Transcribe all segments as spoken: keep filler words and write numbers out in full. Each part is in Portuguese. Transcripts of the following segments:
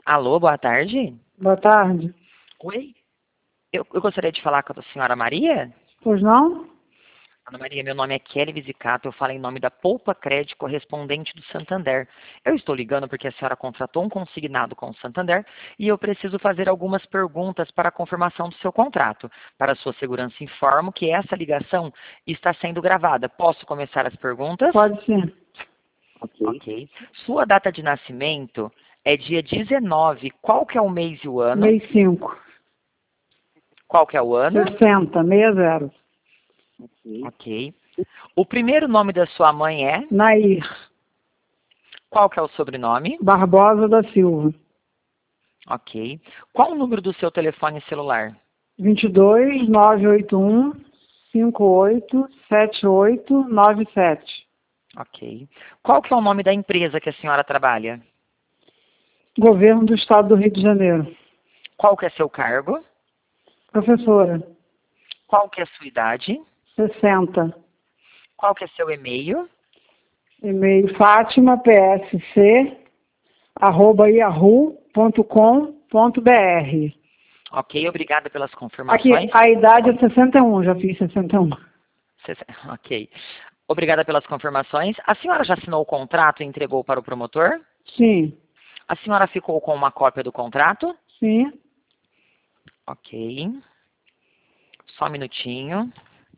Alô, boa tarde. Boa tarde. Oi, eu, eu gostaria de falar com a senhora Maria. Pois não? Ana Maria, meu nome é Kelly Visicato, eu falo em nome da Poupa Crédito correspondente do Santander. Eu estou ligando porque a senhora contratou um consignado com o Santander e eu preciso fazer algumas perguntas para a confirmação do seu contrato. Para sua segurança, informo que essa ligação está sendo gravada. Posso começar as perguntas? Pode sim. Ok. Ok. Sua data de nascimento é dia dezenove. Qual que é o mês e o ano? Mês cinco. Qual que é o ano? sessenta, meia zero. Ok. O primeiro nome da sua mãe é? Nair. Qual que é o sobrenome? Barbosa da Silva. Ok. Qual o número do seu telefone celular? vinte e dois, nove oito um, cinco oito, sete oito nove sete. Ok. Qual que é o nome da empresa que a senhora trabalha? Governo do Estado do Rio de Janeiro. Qual que é seu cargo? Professora. Qual que é a sua idade? sessenta. Qual que é seu e-mail? E-mail Fátima, P S C, arroba yahoo ponto com ponto br. Ok, obrigada pelas Aqui, confirmações. a idade é sessenta e um, já fiz sessenta e um. Ok. Obrigada pelas confirmações. A senhora já assinou o contrato e entregou para o promotor? Sim, A senhora ficou com uma cópia do contrato? sim. Ok. Só um minutinho.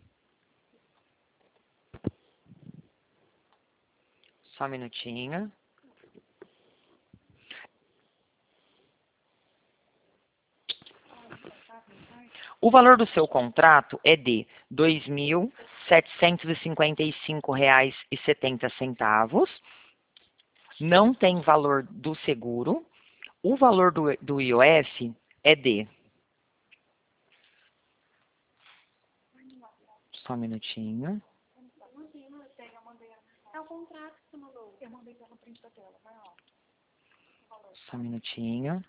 Só um minutinho. O valor do seu contrato é de dois mil setecentos e cinquenta e cinco reais e setenta centavos. Não tem valor do seguro. O valor do, do I O F é de... Só um minutinho. Só um minutinho.